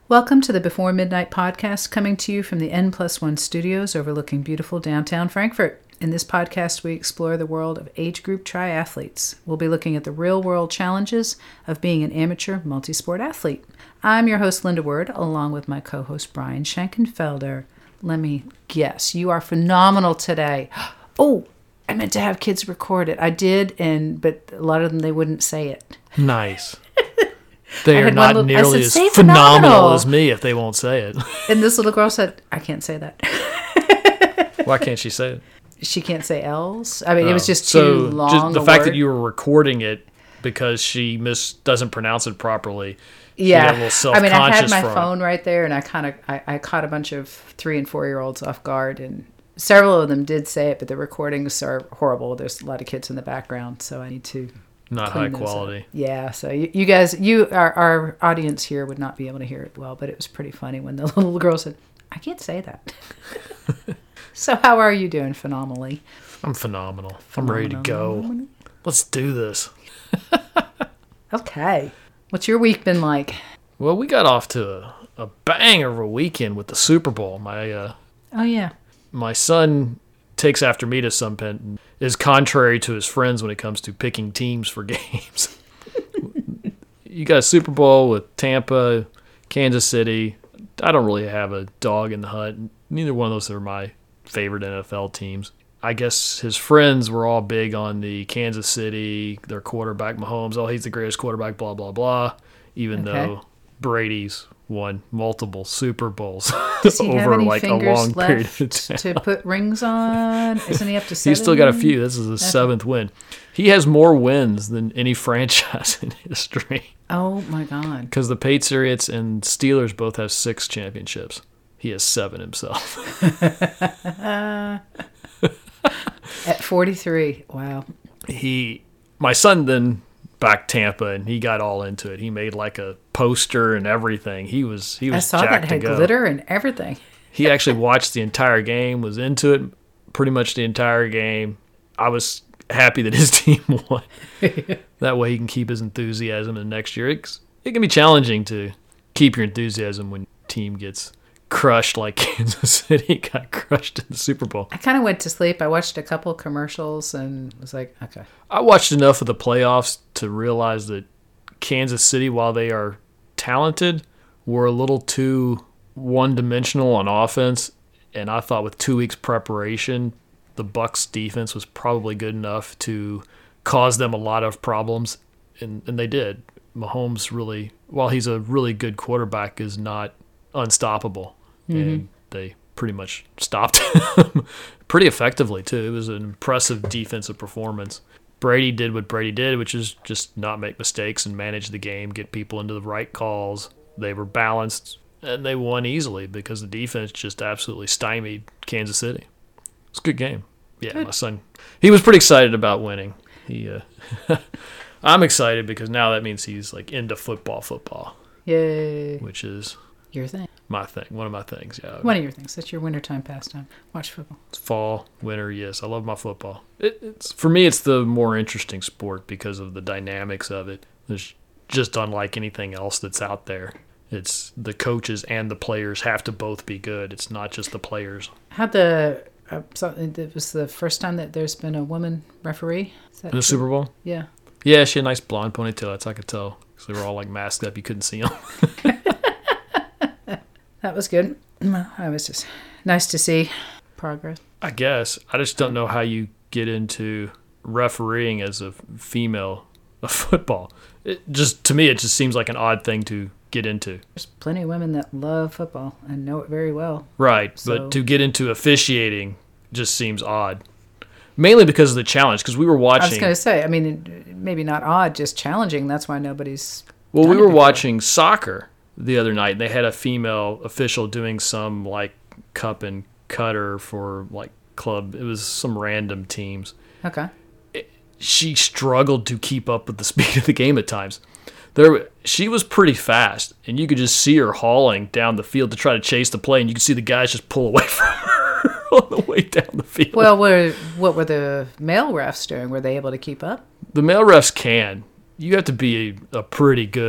Welcome to the Before Midnight podcast, coming to you from the N+1 studios overlooking beautiful downtown Frankfurt. In this podcast, we explore the world of age group triathletes. We'll be looking at the real-world challenges of being an amateur multi-sport athlete. I'm your host, Linda Word, along with my co-host, Brian Schenkenfelder. Let me guess, you are phenomenal today. Oh, I meant to have kids record it. I did, but a lot of them, they wouldn't say it. Nice. They are not nearly as phenomenal as me if they won't say it. And this little girl said, I can't say that. Why can't she say it? She can't say L's. I mean, it was just too long. The fact that you were recording it because she doesn't pronounce it properly. Yeah. A little self-conscious. I had my phone right there, and I caught a bunch of 3 and 4 year olds off guard, and several of them did say it, but the recordings are horrible. There's a lot of kids in the background, so I need to. Not high quality. Yeah, so you guys, our audience here would not be able to hear it well, but it was pretty funny when the little girl said, I can't say that. So how are you doing? Phenomenally. I'm phenomenal. I'm ready to go. Let's do this. Okay. What's your week been like? Well, we got off to a banger of a weekend with the Super Bowl. Oh, yeah. My son takes after me to some point and is contrary to his friends when it comes to picking teams for games. You got a Super Bowl with Tampa, Kansas City. I don't really have a dog in the hunt. Neither one of those are my favorite NFL teams. I guess his friends were all big on the Kansas City, their quarterback Mahomes. Oh, he's the greatest quarterback, blah, blah, blah. Even though Brady's won multiple Super Bowls over like a long period of time. To put rings on? Isn't he up to 7? He's still got a few. This is his 7th win. He has more wins than any franchise in history. Oh my God. Because the Patriots and Steelers both have 6 championships. He has 7 himself. At 43. Wow. My son then backed Tampa, and he got all into it. He made like a poster and everything. He was I saw jacked that had glitter and everything. He actually watched the entire game, was into it pretty much the entire game. I was happy that his team won. That way he can keep his enthusiasm in the next year. It can be challenging to keep your enthusiasm when your team gets crushed like Kansas City got crushed in the Super Bowl. I kind of went to sleep. I watched a couple commercials and was like, okay. I watched enough of the playoffs to realize that Kansas City, while they are talented, were a little too one-dimensional on offense. And I thought with 2 weeks preparation, the Bucs defense was probably good enough to cause them a lot of problems. And they did. Mahomes really, while he's a really good quarterback, is not unstoppable. And they pretty much stopped him pretty effectively, too. It was an impressive defensive performance. Brady did what Brady did, which is just not make mistakes and manage the game, get people into the right calls. They were balanced, and they won easily because the defense just absolutely stymied Kansas City. It's a good game. Yeah, good. My son, he was pretty excited about winning. I'm excited because now that means he's like into football. Yay. Which is your thing. My thing. One of my things, yeah. One of your things. That's your wintertime pastime. Watch football. It's fall, winter, yes. I love my football. For me, it's the more interesting sport because of the dynamics of it. It's just unlike anything else that's out there. It's the coaches and the players have to both be good. It's not just the players. It was the first time that there's been a woman referee. In the Super Bowl? Yeah. Yeah, she had a nice blonde ponytail. That's I could tell. Because they were all like masked up. You couldn't see them. That was good. It was just nice to see progress. I guess. I just don't know how you get into refereeing as a female of football. To me, it just seems like an odd thing to get into. There's plenty of women that love football and know it very well. Right, so. But to get into officiating just seems odd. Mainly because of the challenge, because we were watching... I was going to say, I mean, maybe not odd, just challenging. That's why nobody's... Well, we were watching soccer the other night, and they had a female official doing some, like, cup and cutter for, like, club. It was some random teams. Okay. She struggled to keep up with the speed of the game at times. She was pretty fast, and you could just see her hauling down the field to try to chase the play, and you could see the guys just pull away from her on the way down the field. Well, what were the male refs doing? Were they able to keep up? The male refs can. You have to be a pretty good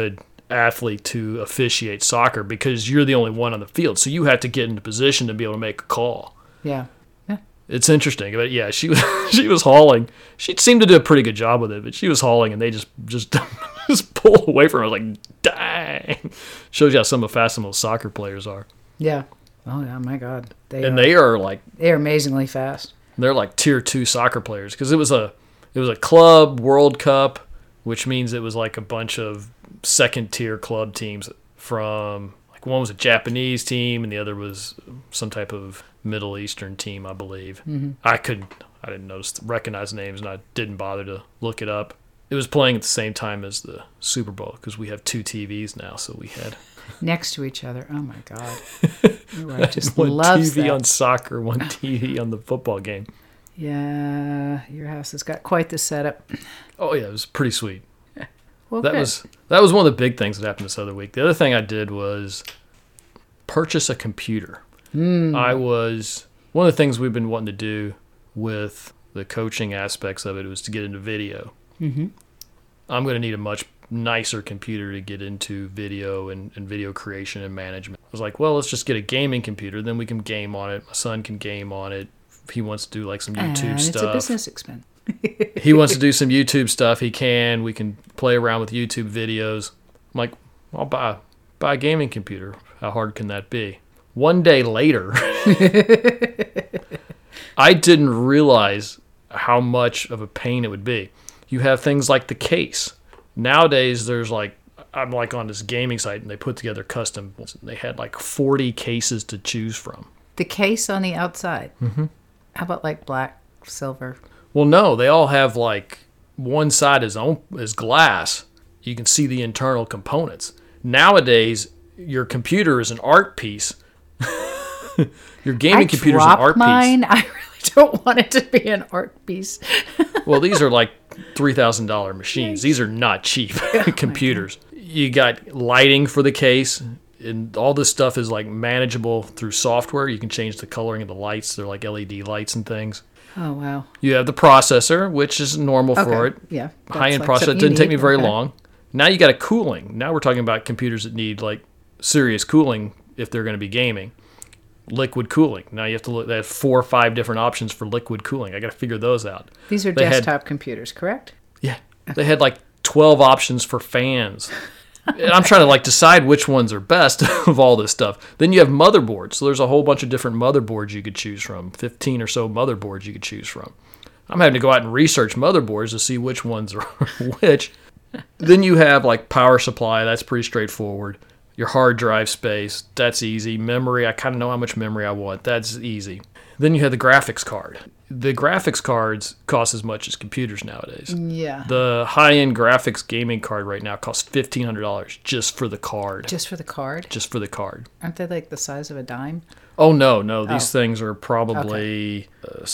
athlete to officiate soccer because you're the only one on the field. So you have to get into position to be able to make a call. Yeah. It's interesting. But yeah, she was hauling. She seemed to do a pretty good job with it, but she was hauling and they just pulled away from her. I was like, dang. Shows you how some of fast and most soccer players are. Yeah. Oh, yeah, my God. They are amazingly fast. They're like tier 2 soccer players because it was a club World Cup, which means it was like a bunch of second tier club teams from, like, one was a Japanese team and the other was some type of Middle Eastern team, I believe. Mm-hmm. I didn't recognize names, and I didn't bother to look it up. It was playing at the same time as the Super Bowl because we have 2 TVs now, so we had next to each other. Oh my God! I just one loves TV that. on soccer, one TV on the football game. Yeah, your house has got quite the setup. Oh yeah, it was pretty sweet. Well, that was one of the big things that happened this other week. The other thing I did was purchase a computer. One of the things we've been wanting to do with the coaching aspects of it was to get into video. Mm-hmm. I'm going to need a much nicer computer to get into video and video creation and management. I was like, well, let's just get a gaming computer. Then we can game on it. My son can game on it. If he wants to do like some YouTube stuff. It's a business expense. He wants to do some YouTube stuff. He can. We can play around with YouTube videos. I'm like, I'll buy a gaming computer. How hard can that be? One day later, I didn't realize how much of a pain it would be. You have things like the case. Nowadays, I'm like on this gaming site, and they put together custom. They had like 40 cases to choose from. The case on the outside. Mm-hmm. How about like black, silver? Well, no, they all have like one side is glass. You can see the internal components. Nowadays, your computer is an art piece. Your gaming computer is an art mine. piece. I really don't want it to be an art piece. Well, these are like $3,000 machines. These are not cheap computers. You got lighting for the case, and all this stuff is like manageable through software. You can change the coloring of the lights. They're like LED lights and things. Oh, wow. You have the processor, which is normal for it. Yeah. High-end processor. It didn't take me very long. Now you got a cooling. Now we're talking about computers that need like serious cooling if they're going to be gaming. Liquid cooling. Now you have to look. They have 4 or 5 different options for liquid cooling. I got to figure those out. These are desktop computers, correct? Yeah. They had like 12 options for fans. And I'm trying to like decide which ones are best of all this stuff. Then you have motherboards. So there's a whole bunch of different motherboards you could choose from. 15 or so motherboards you could choose from. I'm having to go out and research motherboards to see which ones are which. Then you have like power supply. That's pretty straightforward. Your hard drive space, that's easy. Memory, I kind of know how much memory I want. That's easy. Then you have the graphics card. The graphics cards cost as much as computers nowadays. Yeah. The high-end graphics gaming card right now costs $1,500 just for the card. Just for the card? Just for the card. Aren't they like the size of a dime? Oh, no. These things are probably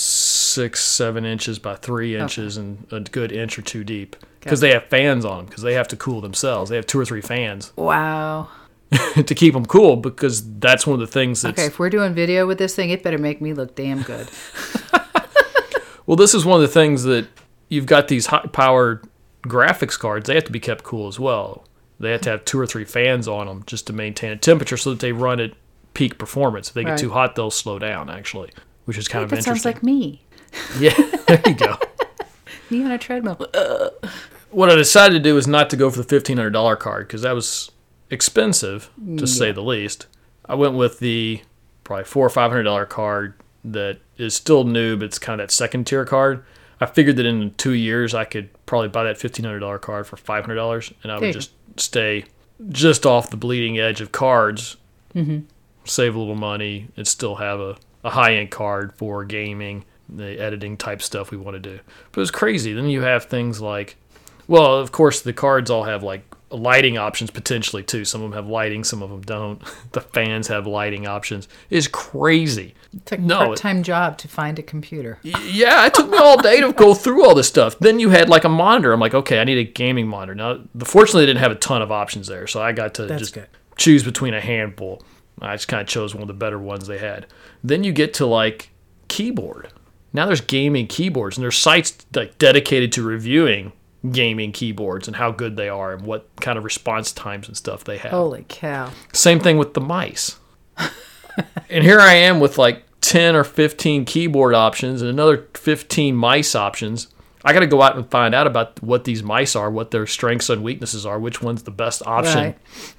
6-7 inches by 3 inches and a good inch or 2 deep. Because they have fans on them, because they have to cool themselves. They have 2 or 3 fans. Wow. To keep them cool, because that's one of the things that's... Okay, if we're doing video with this thing, it better make me look damn good. Well, this is one of the things that you've got these high-powered graphics cards. They have to be kept cool as well. They have to have 2 or 3 fans on them just to maintain a temperature so that they run at peak performance. If they get too hot, they'll slow down, actually, which is kind of interesting. That sounds like me. Yeah, there you go. Me on a treadmill. What I decided to do is not to go for the $1,500 card because that was expensive, to say the least. I went with the probably $400 or $500 card that is still new, but it's kind of that second tier card. I figured that in 2 years I could probably buy that $1,500 card for $500, and I would just stay just off the bleeding edge of cards, save a little money, and still have a high-end card for gaming, the editing type stuff we want to do. But it was crazy. Then you have things like, well, of course, the cards all have like lighting options potentially too. Some of them have lighting, some of them don't. The fans have lighting options. It's crazy. It's a part-time job to find a computer. Yeah, it took me all day to go through all this stuff. Then you had like a monitor. I'm like, okay, I need a gaming monitor. Now, fortunately, they didn't have a ton of options there, so I got to choose between a handful. I just kind of chose one of the better ones they had. Then you get to like keyboard. Now there's gaming keyboards, and there's sites like dedicated to reviewing gaming keyboards and how good they are and what kind of response times and stuff they have. Holy cow. Same thing with the mice. And here I am with like 10 or 15 keyboard options and another 15 mice options. I got to go out and find out about what these mice are, what their strengths and weaknesses are, which one's the best option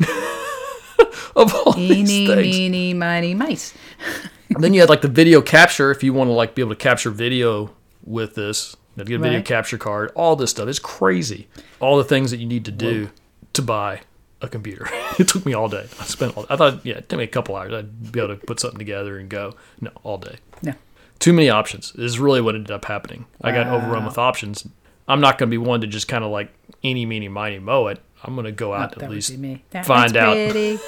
of all these Eeny, things. meeny, miny, mice. And then you had like the video capture if you want to like be able to capture video with this. You have to get a video Right. capture card, all this stuff. It's crazy. All the things that you need to do to buy a computer. It took me all day. I thought, it took me a couple hours. I'd be able to put something together and go. No, all day. No. Too many options is really what ended up happening. I got Wow. overrun with options. I'm not going to be one to just kind of like eeny, meeny, miny, mow it. I'm going to go out That at would least be me. find That's out. pretty.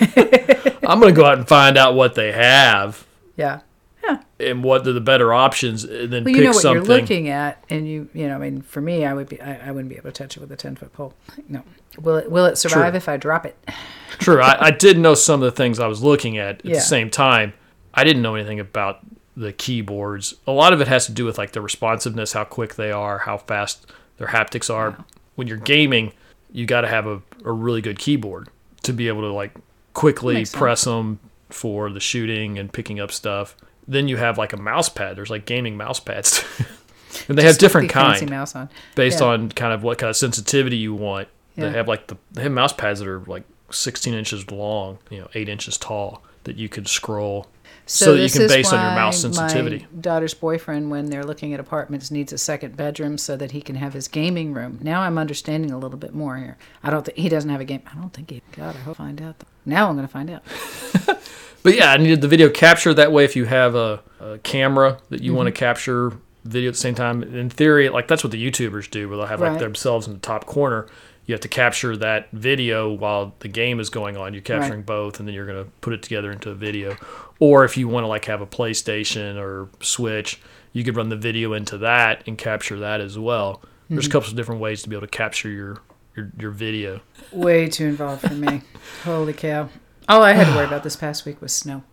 I'm going to go out and find out what they have Yeah. and what are the better options, and then Well, pick you know what something. you're looking at, and I mean, for me, I wouldn't be able to touch it with a 10-foot pole. No. Will it survive True. if I drop it? True. I did know some of the things I was looking at Yeah. the same time. I didn't know anything about the keyboards. A lot of it has to do with like the responsiveness, how quick they are, how fast their haptics are. Wow. When you're gaming, you got to have a really good keyboard to be able to like quickly Makes sense. press them for the shooting and picking up stuff. Then you have like a mouse pad. There's like gaming mouse pads. And they have Just different the fancy kind mouse on. based Yeah. on kind of what kind of sensitivity you want. Yeah. They have mouse pads that are like 16 inches long, 8 inches tall that you could scroll so that you this can is base on your why mouse sensitivity. My daughter's boyfriend, when they're looking at apartments, needs a second bedroom so that he can have his gaming room. Now I'm understanding a little bit more here. I don't think he doesn't have a game. I don't think he. God, I hope I find out. Now I'm going to find out. But yeah, I needed the video capture. That way, if you have a camera that you want to capture video at the same time, in theory, like that's what the YouTubers do, where they'll have like Right. themselves in the top corner. You have to capture that video while the game is going on. You're capturing Right. both, and then you're going to put it together into a video. Or if you want to like have a PlayStation or Switch, you could run the video into that and capture that as well. There's a couple of different ways to be able to capture your video. Way too involved for me. Holy cow. All I had to worry about this past week was snow.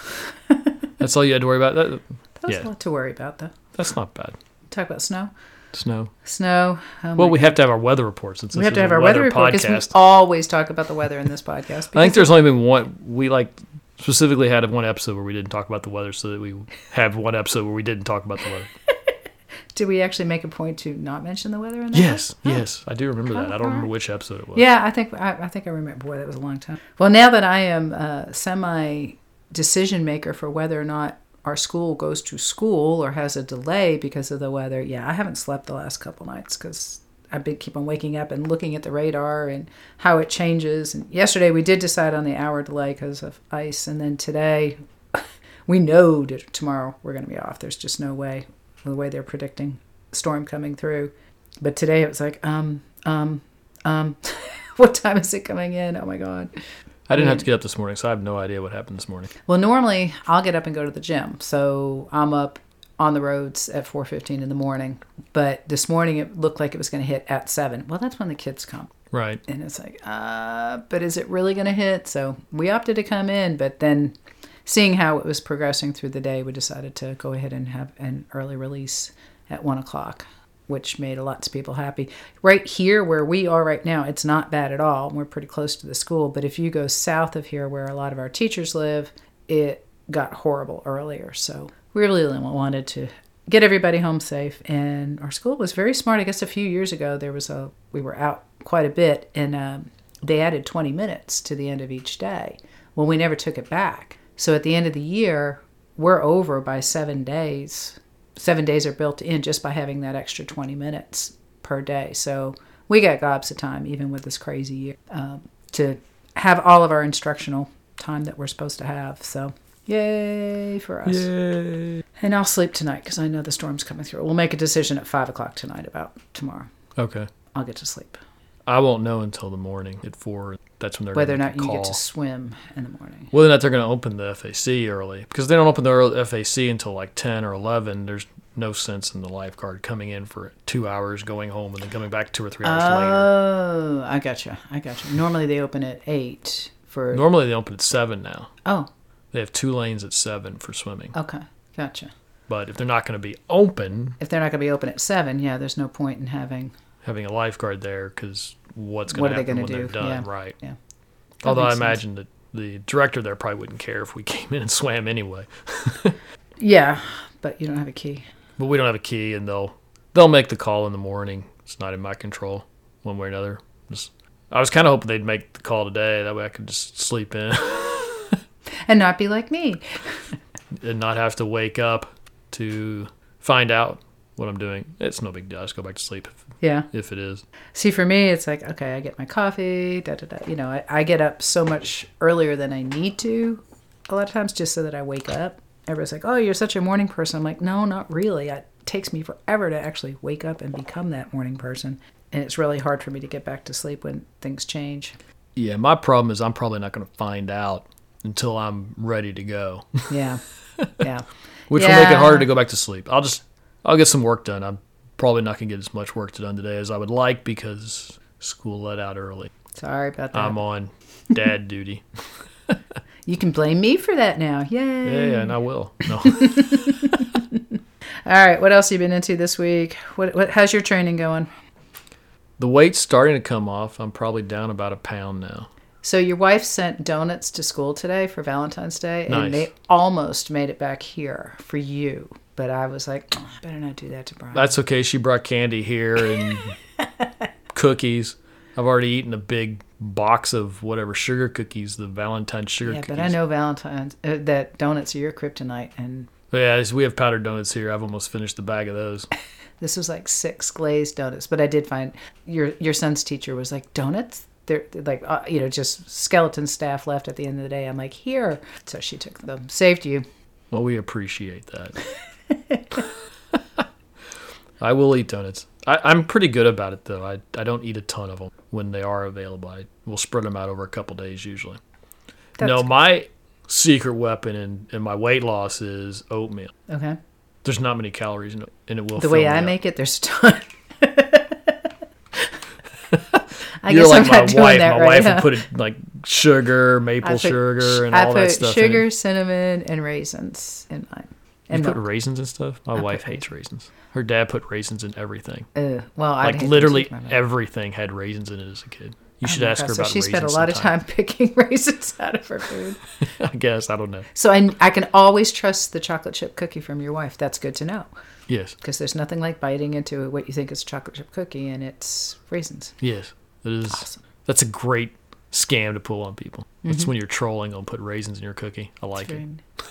That's all you had to worry about. That was Yeah. a lot to worry about, though. That's not bad. Talk about snow. Snow. Snow. Oh Well, my we have to have our weather report since We this have is to have a our weather report podcast. because we always talk about the weather in this podcast. I think because there's only been one. We like specifically had one episode where we didn't talk about the weather, so that we have one episode where we didn't talk about the weather. Did we actually make a point to not mention the weather in that? Yes, one? yes, I do remember that. I don't remember which episode it was. Yeah, I think I remember. Boy, that was a long time. Well, now that I am semi decision maker for whether or not our school goes to school or has a delay because of the weather, yeah, I haven't slept the last couple nights because I've been keep on waking up and looking at the radar and how it changes. And yesterday we did decide on the hour delay because of ice, and then today we know that tomorrow we're going to be off. There's just no way, the way they're predicting storm coming through. But today it was like, what time is it coming in? Oh my God. I didn't have to get up this morning, so I have no idea what happened this morning. Well, normally I'll get up and go to the gym. So I'm up on the roads at 4:15 in the morning. But this morning it looked like it was going to hit at 7. Well, that's when the kids come. Right. And it's like, but is it really going to hit? So we opted to come in, but then seeing how it was progressing through the day, we decided to go ahead and have an early release at 1 o'clock, which made lots of people happy. Right here where we are right now, it's not bad at all. We're pretty close to the school. But if you go south of here where a lot of our teachers live, it got horrible earlier. So we really wanted to get everybody home safe. And our school was very smart. I guess a few years ago, we were out quite a bit, and they added 20 minutes to the end of each day. Well, we never took it back. So at the end of the year, we're over by 7 days. 7 days are built in just by having that extra 20 minutes per day. So we got gobs of time, even with this crazy year, to have all of our instructional time that we're supposed to have. So yay for us. Yay. And I'll sleep tonight because I know the storm's coming through. We'll make a decision at 5 o'clock tonight about tomorrow. Okay. I'll get to sleep. I won't know until the morning at 4. That's when they're Whether or going not to you call. get to swim in the morning. Whether or not they're going to open the FAC early. Because they don't open the FAC until like 10 or 11. There's no sense in the lifeguard coming in for 2 hours, going home, and then coming back 2 or 3 hours later. Oh, I gotcha. Normally they open at 8 for... Normally they open at 7 now. Oh, They have 2 lanes at 7 for swimming. okay. Gotcha. But if they're not going to be open, If they're not going to be open at 7, yeah, there's no point in having having a lifeguard there because what's What going are to they happen gonna when they're do? done, Yeah. right? Yeah. That Although I makes sense. imagine that the director there probably wouldn't care if we came in and swam anyway. Yeah, but you don't have a key. But we don't have a key, and they'll make the call in the morning. It's not in my control, one way or another. I was kind of hoping they'd make the call today. That way I could just sleep in And not be like me. and not have to wake up to find out what I'm doing. It's no big deal. I just go back to sleep Yeah. if it is. See, for me, it's like, okay, I get my coffee, da-da-da. You know, I get up so much earlier than I need to a lot of times just so that I wake up. Everybody's like, oh, you're such a morning person. I'm like, no, not really. It takes me forever to actually wake up and become that morning person. And it's really hard for me to get back to sleep when things change. Yeah, my problem is I'm probably not going to find out until I'm ready to go, Yeah. Yeah. which will make it harder to go back to sleep. I'll get some work done. I'm probably not going to get as much work done today as I would like because school let out early. Sorry about that. I'm on dad duty. You can blame me for that now. Yay. Yeah, and I will. No. All right. What else have you been into this week? How's your training going? The weight's starting to come off. I'm probably down about a pound now. So your wife sent donuts to school today for Valentine's Day, Nice. and they almost made it back here for you. But I was like, oh, I better not do that to Brian. That's okay. She brought candy here and cookies. I've already eaten a big box of whatever sugar cookies, the Valentine's sugar cookies. But I know that donuts are your kryptonite, and But yeah, we have powdered donuts here. I've almost finished the bag of those. this was like 6 glazed donuts. But I did find your son's teacher was like, donuts? They're like, just skeleton staff left at the end of the day. I'm like, here. So she took them. Saved you. Well, we appreciate that. I will eat donuts. I'm pretty good about it, though. I don't eat a ton of them when they are available. I will spread them out over a couple days usually. That's My secret weapon in my weight loss is oatmeal. okay. There's not many calories in it, and it will The fill way me I up. make it, there's a ton. I You're guess like I'm my not doing wife. that My right wife now. will put it like sugar, maple sugar, and I all put that stuff sugar, in it. cinnamon, and raisins in mine. You And put milk. raisins and stuff? My wife hates raisins. Her dad put raisins in everything. Well, I'd Like hate them literally too, my bad. everything had raisins in it as a kid. You should Oh my ask God, her so about she raisins spent a lot of sometime. time picking raisins out of her food. I guess. I don't know. So I can always trust the chocolate chip cookie from your wife. That's good to know. Yes. Because there's nothing like biting into what you think is a chocolate chip cookie, and it's raisins. Yes. It is. Awesome. That's a great scam to pull on people. That's when you're trolling on put raisins in your cookie. I like it.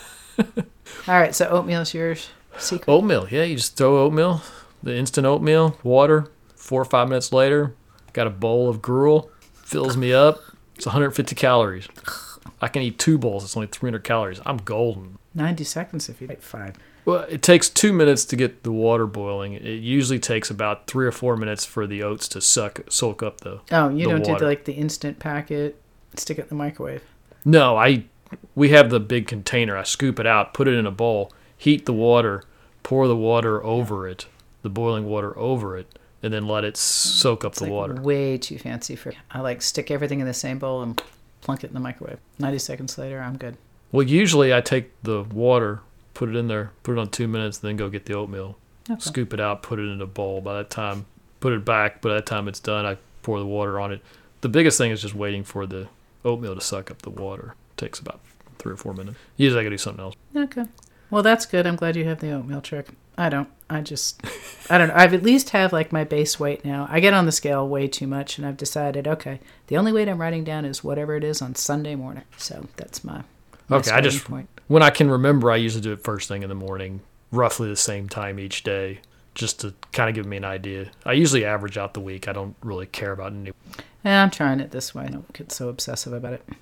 All right, so oatmeal's yours. Secret. Oatmeal. Yeah, you just throw oatmeal, the instant oatmeal, water. 4 or 5 minutes later, got a bowl of gruel. Fills me up. It's 150 calories. I can eat 2 bowls. It's only 300 calories. I'm golden. 90 seconds if you eat 5. Well, it takes 2 minutes to get the water boiling. It usually takes about 3 or 4 minutes for the oats to soak up the Oh, you the don't do water. the instant packet, stick it in the microwave. No, we have the big container. I scoop it out, put it in a bowl, heat the water, pour the water over it, the boiling water over it, and then let it soak up It's the like water. way too fancy for. I stick everything in the same bowl and plunk it in the microwave. 90 seconds later, I'm good. Well, usually I take the water, put it in there, put it on 2 minutes, then go get the oatmeal, Okay. scoop it out, put it in a bowl. By that time, put it back. By that time it's done, I pour the water on it. The biggest thing is just waiting for the oatmeal to suck up the water. It takes about 3 or 4 minutes. Usually I can do something else. Okay. Well, that's good. I'm glad you have the oatmeal trick. I don't. I don't know. I've at least have like my base weight now. I get on the scale way too much, and I've decided, okay, the only weight I'm writing down is whatever it is on Sunday morning. So that's my Okay, starting point. when I can remember, I usually do it first thing in the morning, roughly the same time each day, just to kind of give me an idea. I usually average out the week. I don't really care about any, Yeah, I'm trying it this way. I don't get so obsessive about it.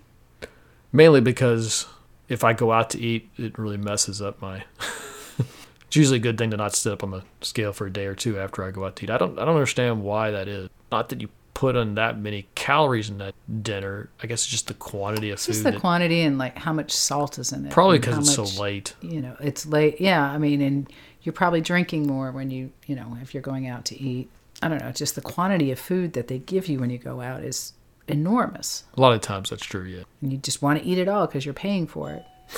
mainly because if I go out to eat, it really messes up my. It's usually a good thing to not sit up on the scale for a day or two after I go out to eat. I don't understand why that is. Not that you put on that many calories in that dinner. I guess it's just the quantity of It's food. just the quantity and like how much salt is in it. Probably and because how it's much, so late. It's late. Yeah, I mean, and you're probably drinking more when if you're going out to eat. I don't know. Just the quantity of food that they give you when you go out is enormous. A lot of times that's true, yeah. And you just want to eat it all because you're paying for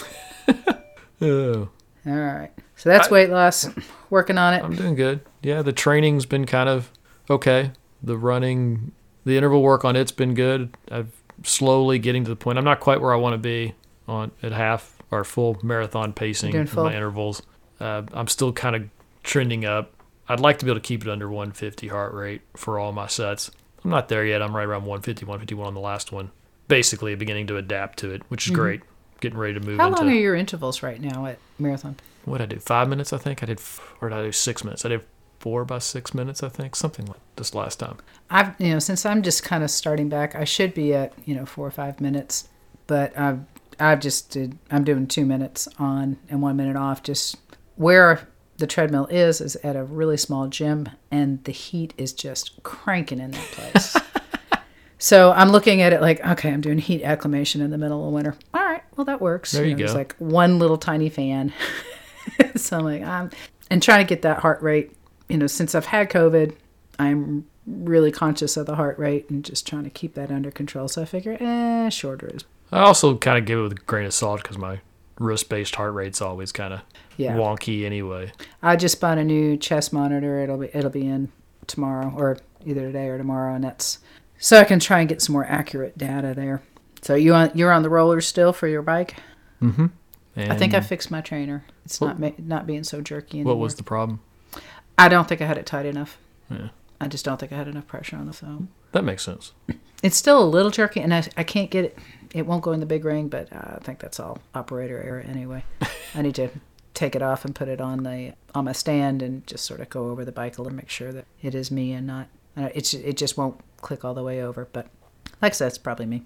it. Oh, All right. So that's weight loss. Working on it. I'm doing good. Yeah, the training's been kind of okay. The running, the interval work on it's been good. I've slowly getting to the point. I'm not quite where I want to be at half or full marathon pacing in my intervals. I'm still kind of trending up. I'd like to be able to keep it under 150 heart rate for all my sets. I'm not there yet. I'm right around 150, 151 on the last one. Basically beginning to adapt to it, which is great. Getting ready to move into... How long are your intervals right now at marathon? What did I do? 5 minutes, I think? Or did I do 6 minutes? I did 4 by 6 minutes, I think. Something like this last time. Since I'm just kind of starting back, I should be at, 4 or 5 minutes. But I'm doing 2 minutes on and 1 minute off. Just where the treadmill is at a really small gym, and the heat is just cranking in that place. So I'm looking at it like, okay, I'm doing heat acclimation in the middle of winter. All right, well, that works. There you go. There's like one little tiny fan. So I'm like, and trying to get that heart rate. Since I've had COVID, I'm really conscious of the heart rate and just trying to keep that under control. So I figure, shorter is. I also kind of give it with a grain of salt because my wrist-based heart rate's always kind of wonky anyway. I just bought a new chest monitor. It'll be in tomorrow, or either today or tomorrow, and that's so I can try and get some more accurate data there. So you're on the rollers still for your bike? Mm-hmm. I think I fixed my trainer. It's not being so jerky anymore. What was the problem? I don't think I had it tight enough. Yeah. I just don't think I had enough pressure on the phone. That makes sense. It's still a little jerky, and I can't get it. It won't go in the big ring, but I think that's all operator error anyway. I need to take it off and put it on my stand and just sort of go over the bike a little, make sure that it is me and not. It just won't click all the way over, but like I said, it's probably me.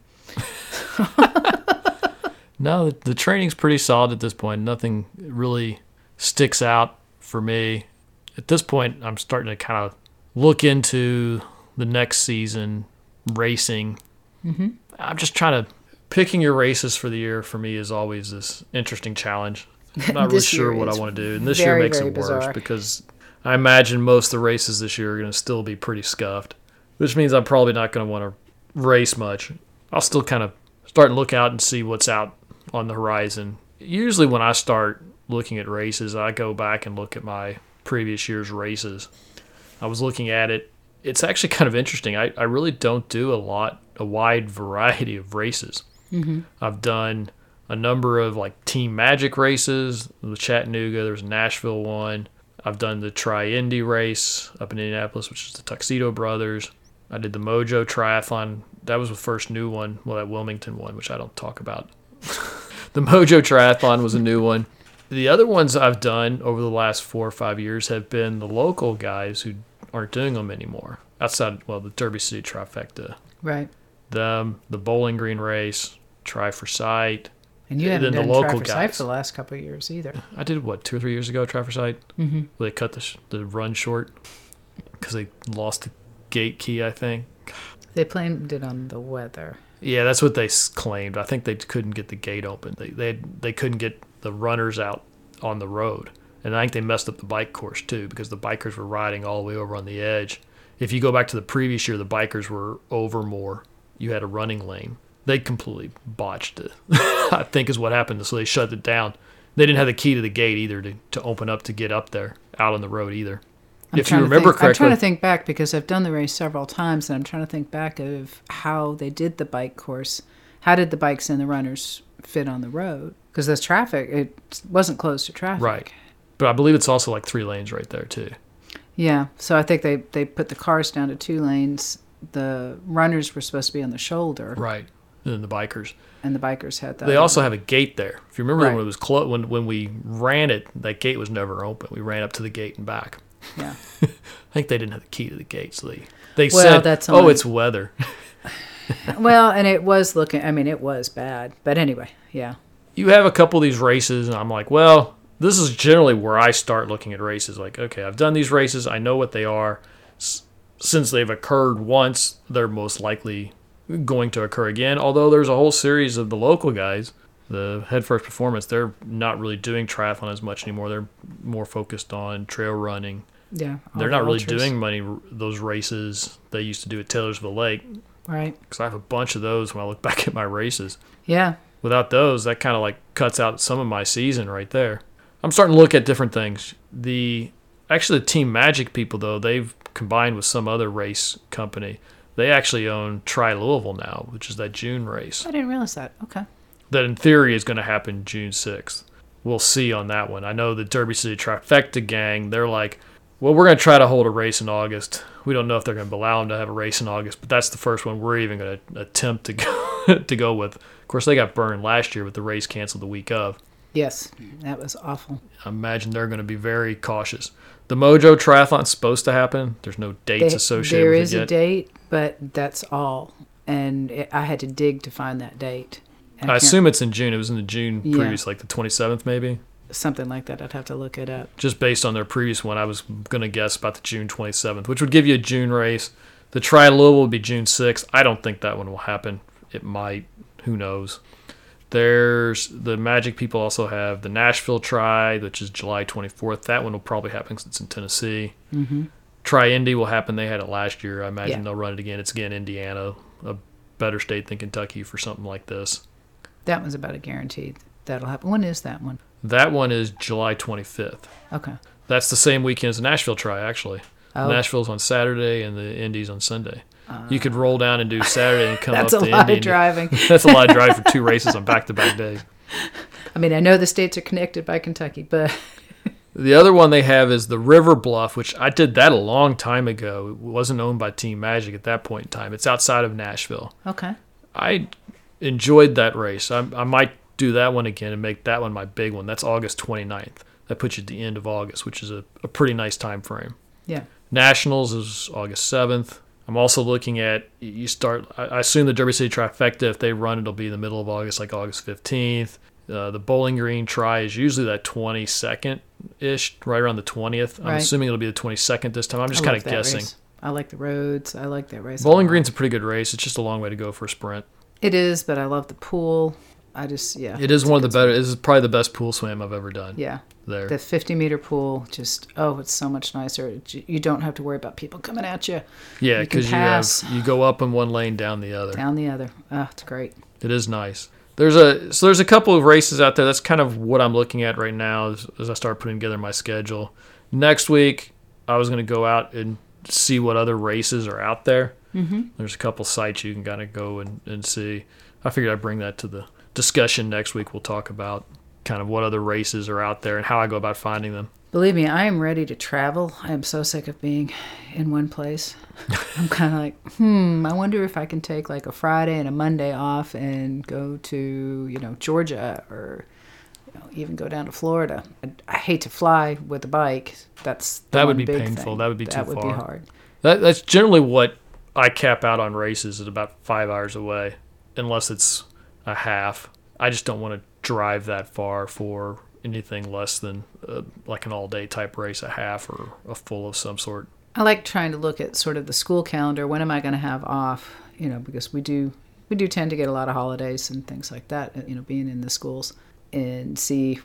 No, the training's pretty solid at this point. Nothing really sticks out for me. At this point, I'm starting to kind of look into the next season racing. Mm-hmm. I'm just trying to... Picking your races for the year for me is always this interesting challenge. I'm not really sure what I want to do. And this year makes it worse because I imagine most of the races this year are going to still be pretty scuffed, which means I'm probably not going to want to race much. I'll still kind of start and look out and see what's out on the horizon. Usually when I start looking at races, I go back and look at my previous year's races. I was looking at it. It's actually kind of interesting. I really don't do a wide variety of races. Mm-hmm. I've done a number of like Team Magic races, the Chattanooga, there's a Nashville one. I've done the Tri-Indy race up in Indianapolis, which is the Tuxedo Brothers. I did the Mojo Triathlon. That was the first new one. Well, that Wilmington one, which I don't talk about. The Mojo Triathlon was a new one. The other ones I've done over the last 4 or 5 years have been the local guys who aren't doing them anymore. Outside, the Derby City Trifecta. Right. The Bowling Green race, Try for Sight. And you haven't done Try for Sight for the last couple of years either. I did, 2 or 3 years ago, Try for Sight? Mm-hmm. They cut the run short because they lost the gate key, I think. They blamed it on the weather. Yeah, that's what they claimed. I think they couldn't get the gate open. They couldn't get the runners out on the road. And I think they messed up the bike course, too, because the bikers were riding all the way over on the edge. If you go back to the previous year, the bikers were over more. You had a running lane. They completely botched it, I think is what happened. So they shut it down. They didn't have the key to the gate either to open up to get up there, out on the road either. If you remember correctly. I'm trying to think back because I've done the race several times, and I'm trying to think back of how they did the bike course. How did the bikes and the runners fit on the road? Because there's traffic. It wasn't closed to traffic. Right. But I believe it's also like 3 lanes right there, too. Yeah. So I think they put the cars down to 2 lanes. The runners were supposed to be on the shoulder. Right. And then the bikers. And the bikers had that. They also have a gate there. If you remember when it was when we ran it, that gate was never open. We ran up to the gate and back. Yeah. I think they didn't have the key to the gate, so they said, it's weather. Well, and it was it was bad. But anyway, yeah. You have a couple of these races, and I'm like, well, this is generally where I start looking at races. Like, okay, I've done these races. I know what they are. Since they've occurred once, they're most likely going to occur again. Although there's a whole series of the local guys, the Head First Performance, they're not really doing triathlon as much anymore. They're more focused on trail running. Yeah. They're not really doing those races they used to do at Taylorsville Lake. Right. Because I have a bunch of those when I look back at my races. Yeah. Without those, that kind of like cuts out some of my season right there. I'm starting to look at different things. The Team Magic people, though, they've combined with some other race company. They actually own Tri Louisville now, which is that June race. I didn't realize that. Okay. That in theory is going to happen June 6th. We'll see on that one. I know the Derby City Trifecta gang, they're like, well, we're going to try to hold a race in August. We don't know if they're going to allow them to have a race in August, but that's the first one we're even going to attempt to go with. Of course, they got burned last year with the race canceled the week of. Yes, that was awful. I imagine they're going to be very cautious. The Mojo Triathlon's supposed to happen. There's no dates associated with it yet. There is a date, but that's all. And I had to dig to find that date. I assume it's in June. It was in the June previous, like the 27th maybe? Something like that. I'd have to look it up. Just based on their previous one, I was going to guess about the June 27th, which would give you a June race. The Tri Louisville would be June 6th. I don't think that one will happen. It might. Who knows? There's the Magic people also have the Nashville Tri, which is July 24th. That one will probably happen since it's in Tennessee. Mm-hmm. Tri Indy will happen. They had it last year. I imagine they'll run it again. It's again Indiana, a better state than Kentucky for something like this. That one's about a guarantee that'll happen. When is that one? That one is July 25th. Okay. That's the same weekend as the Nashville Tri, actually. Oh. Nashville's on Saturday and the Indy's on Sunday. You could roll down and do Saturday and come up to to Indy. That's a lot of driving. That's a lot of driving for 2 races on back-to-back days. I mean, I know the states are connected by Kentucky, but... The other one they have is the River Bluff, which I did that a long time ago. It wasn't owned by Team Magic at that point in time. It's outside of Nashville. Okay. I enjoyed that race. I might do that one again and make that one my big one. That's August 29th. That puts you at the end of August, which is a pretty nice time frame. Yeah. Nationals is August 7th. I'm also looking at, I assume the Derby City Trifecta, if they run, it'll be in the middle of August, like August 15th. The Bowling Green Tri is usually that 22nd-ish, right around the 20th. I'm assuming it'll be the 22nd this time. I'm just kind of guessing. Race. I like the roads. I like that race. Bowling Green's a pretty good race. It's just a long way to go for a sprint. It is, but I love the pool. It is one of the better. It is probably the best pool swim I've ever done. Yeah. There. The 50-meter pool, it's so much nicer. You don't have to worry about people coming at you. Yeah, because you go up in one lane, down the other. Down the other. Oh, it's great. It is nice. There's a couple of races out there. That's kind of what I'm looking at right now as I start putting together my schedule. Next week, I was going to go out and see what other races are out there. Mm-hmm. There's a couple sites you can kind of go and see. I figured I'd bring that to the discussion next week. We'll talk about kind of what other races are out there and how I go about finding them. Believe me, I am ready to travel. I am so sick of being in one place. I'm kind of like, I wonder if I can take like a Friday and a Monday off and go to, Georgia or even go down to Florida. I hate to fly with a bike. That would be painful. Thing. That would be too far. That would be hard. That's generally what I cap out on races at about 5 hours away, unless it's a half. I just don't want to drive that far for anything less than like an all-day type race, a half or a full of some sort. I like trying to look at sort of the school calendar. When am I going to have off? Because we do tend to get a lot of holidays and things like that, being in the schools, and see,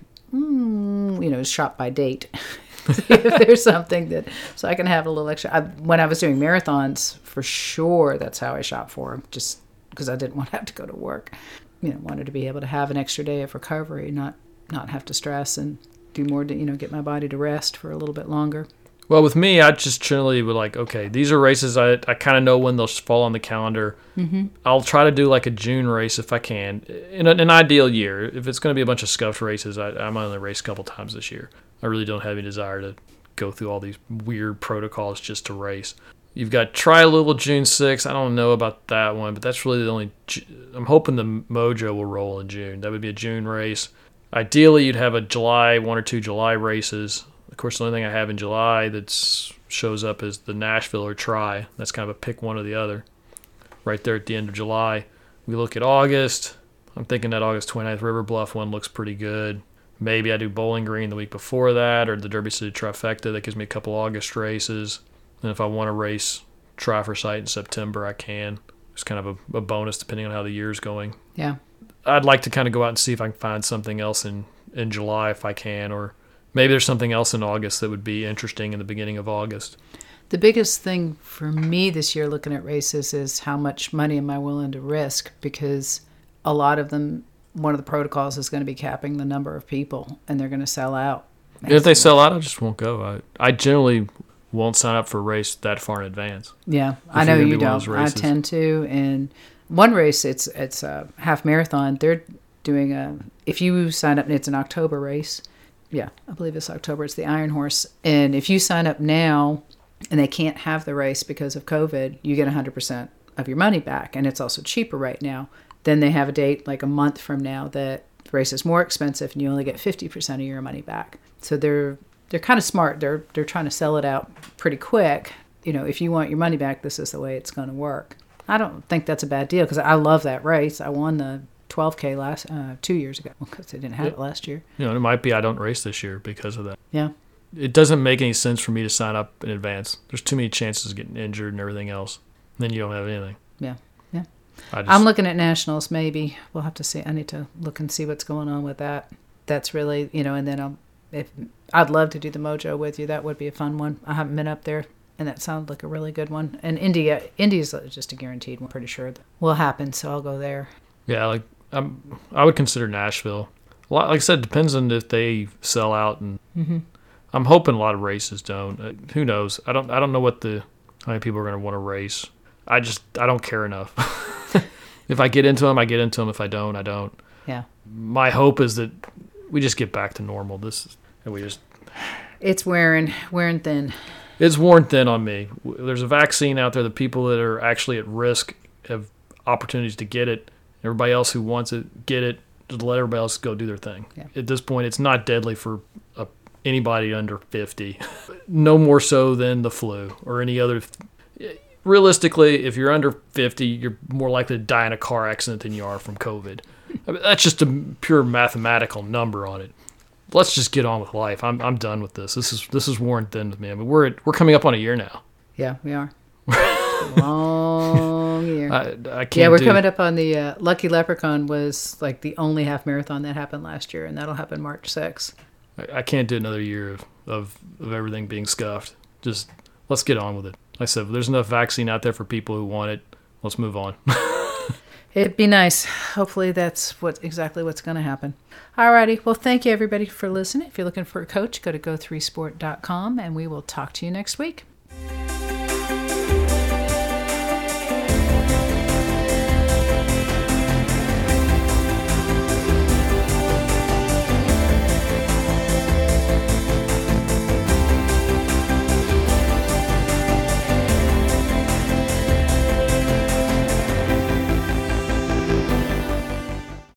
shop by date. If there's something so I can have a little extra. When I was doing marathons, for sure, that's how I shop for them, just because I didn't want to have to go to work. Wanted to be able to have an extra day of recovery, not have to stress and do more to, get my body to rest for a little bit longer. Well, with me, I just generally would like, okay, these are races I kind of know when they'll fall on the calendar. Mm-hmm. I'll try to do like a June race if I can. In an ideal year, if it's going to be a bunch of scuffed races, I'm only race a couple times this year. I really don't have any desire to go through all these weird protocols just to race. You've got Tri Louisville June 6th. I don't know about that one, but that's really the only. I'm hoping the Mojo will roll in June. That would be a June race. Ideally, you'd have one or two July races. Of course, the only thing I have in July that shows up is the Nashville or Tri. That's kind of a pick one or the other. Right there at the end of July. We look at August. I'm thinking that August 29th River Bluff one looks pretty good. Maybe I do Bowling Green the week before that, or the Derby City Trifecta. That gives me a couple August races. And if I want to race Tri-for-Sight in September, I can. It's kind of a bonus depending on how the year's going. Yeah. I'd like to kind of go out and see if I can find something else in July if I can, or maybe there's something else in August that would be interesting in the beginning of August. The biggest thing for me this year looking at races is how much money am I willing to risk, because a lot of them, one of the protocols is going to be capping the number of people, and they're going to sell out. If they sell out, I just won't go. I generally won't sign up for a race that far in advance. Yeah, I know you don't. I tend to. And one race, it's a half marathon. They're doing if you sign up, it's an October race. Yeah, I believe it's October. It's the Iron Horse. And if you sign up now and they can't have the race because of COVID, you get 100% of your money back. And it's also cheaper right now. Then they have a date like a month from now that the race is more expensive and you only get 50% of your money back. So they're kind of smart. They're trying to sell it out pretty quick. You know, if you want your money back, this is the way it's going to work. I don't think that's a bad deal because I love that race. I won the 12K 2 years ago because they didn't have it last year. You know, it might be I don't race this year because of that. Yeah. It doesn't make any sense for me to sign up in advance. There's too many chances of getting injured and everything else. And then you don't have anything. Yeah. Yeah. I'm looking at nationals maybe. We'll have to see. I need to look and see what's going on with that. That's really, you know, and then I'd love to do the Mojo with you. That would be a fun one. I haven't been up there, and that sounded like a really good one. And Indy's just a guaranteed one. I'm pretty sure that will happen, so I'll go there. Yeah, like I would consider Nashville. Like I said, it depends on if they sell out, and I'm hoping a lot of races don't. Who knows? I don't know how many people are going to want to race. I don't care enough. If I get into them, I get into them. If I don't, I don't. Yeah. My hope is that we just get back to normal. It's wearing thin. It's worn thin on me. There's a vaccine out there. The people that are actually at risk have opportunities to get it. Everybody else who wants it, get it. Just let everybody else go do their thing. Yeah. At this point, it's not deadly for anybody under 50. No more so than the flu or any other. Realistically, if you're under 50, you're more likely to die in a car accident than you are from COVID. I mean, that's just a pure mathematical number on it. Let's just get on with life. I'm done with this. This is worn thin with me. I mean, we're coming up on a year now. Yeah, we are. Long year. I can't. Yeah, we're coming up on the Lucky Leprechaun was like the only half marathon that happened last year, and that'll happen March 6th. I can't do another year of everything being scuffed. Just let's get on with it. Like I said, there's enough vaccine out there for people who want it. Let's move on. It'd be nice. Hopefully that's exactly what's going to happen. Alrighty. Well, thank you everybody for listening. If you're looking for a coach, go to go3sport.com and we will talk to you next week.